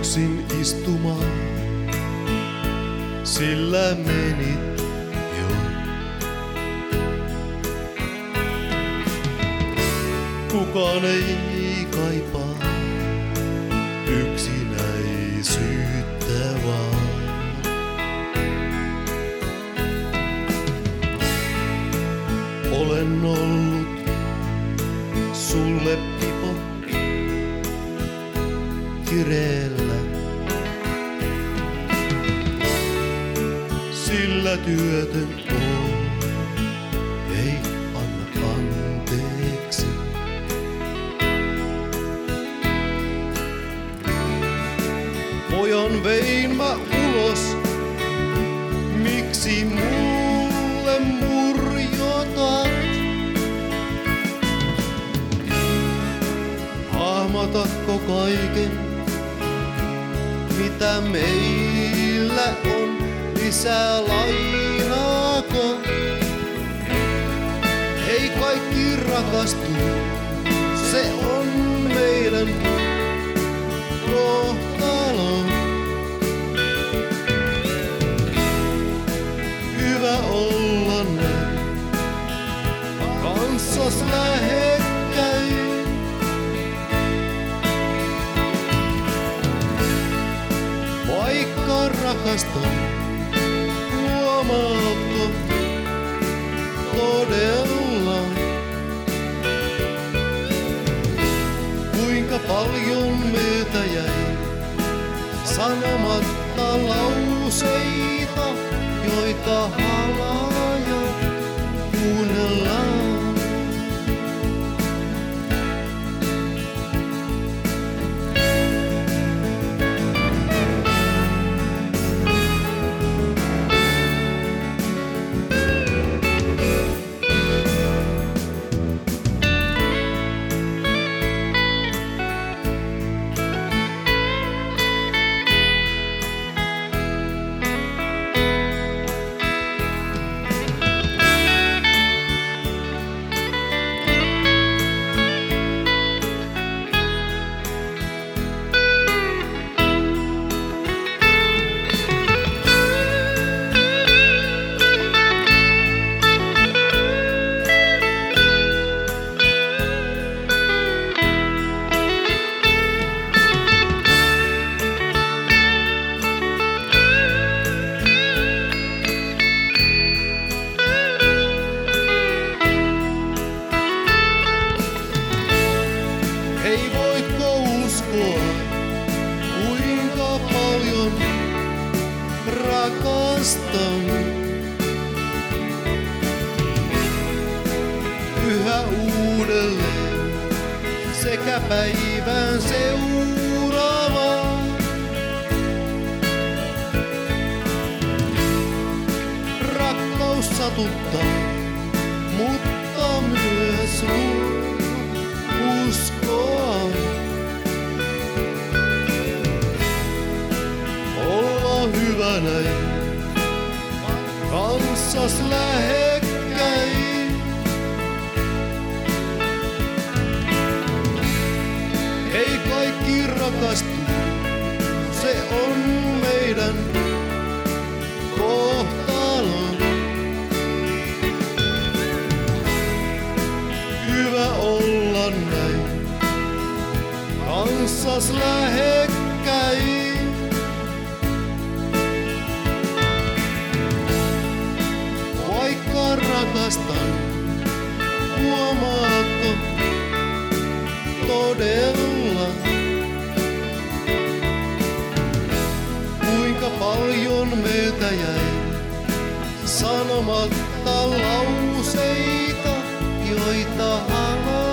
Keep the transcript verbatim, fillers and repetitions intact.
yksin istumaan, sillä menit jo. Kukaan ei kaipaa yksinäisyyttä vaan. Olen ollut sulle pipo kireellä, sillä työtön on, ei anna anteeksi. Pojan vein mä ulos, miksi mulle murjotat? Hahmotatko kaiken, mitä meillä on, lisää lainaako? Ei kaikki rakastu, se on meidän kohtalo. Hyvä olla näin, kanssas lähekkäin. Vaikka rakastan, huomaatko todella, kuinka paljon meiltä jäi sanomatta lauseita, joita halaa jo kuunnellaan. Ei voitko uskoa, kuinka paljon rakastan. Yhä uudelleen sekä päivän seuraavaan. Rakkaus satuttaa, mutta myös luo uskoa. Olla hyvä näin, kanssas lähekkäin. Ei kaikki rakastu, se on meidän kohtalo. Hyvä olla näin, kanssas lähekkäin. Vaikka rakastan, huomaatko todella, kuinka paljon meiltä jäi sanomatta lauseita, joita haluan.